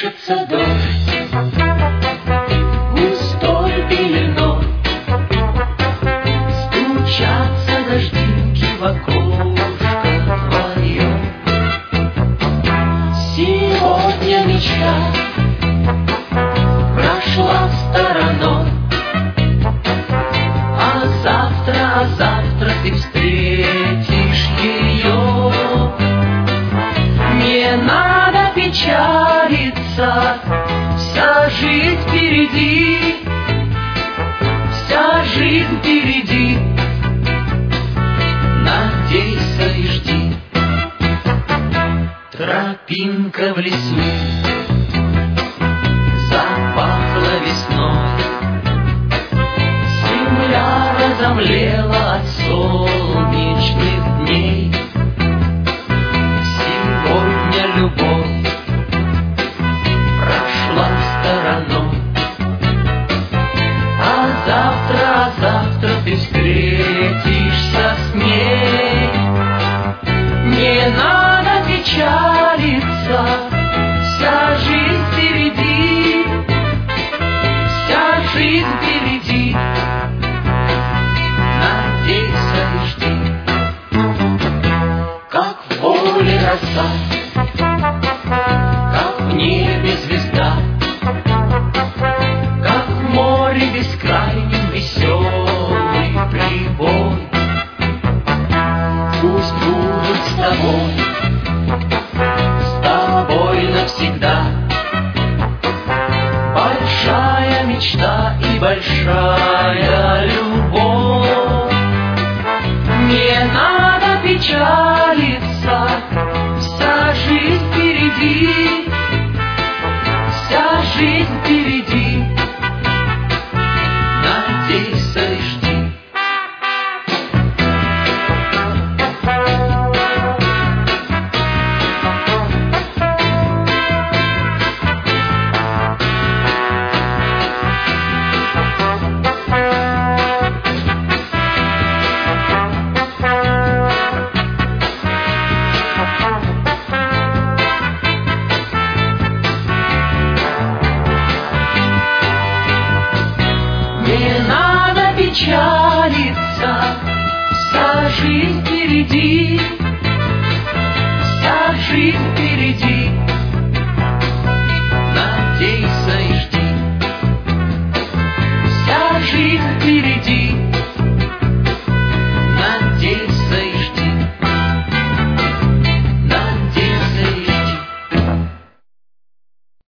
Льется дождь густой пеленой, стучатся дождинки в окошко твое. Сегодня мечта прошла стороной, а завтра ты встретишь ее. Не надо печалиться, вся жизнь впереди, вся жизнь впереди. Надейся и жди. Тропинка в лесу запахла весной, земля разомлела от солнечных дней. Сегодня любовь прошла стороной, а завтра ты встретишься с ней. Не надо печалиться, вся жизнь впереди, вся жизнь впереди. Надейся и жди. Как в воле роса, как в небе звезда, как в море бескрайнем веселый прибой. Пусть будет с тобой навсегда большая мечта и большая любовь. Не надо печалиться, вся жизнь впереди, вся жизнь впереди. Надейся и жди. Не надо печалиться, вся жизнь впереди, вся жизнь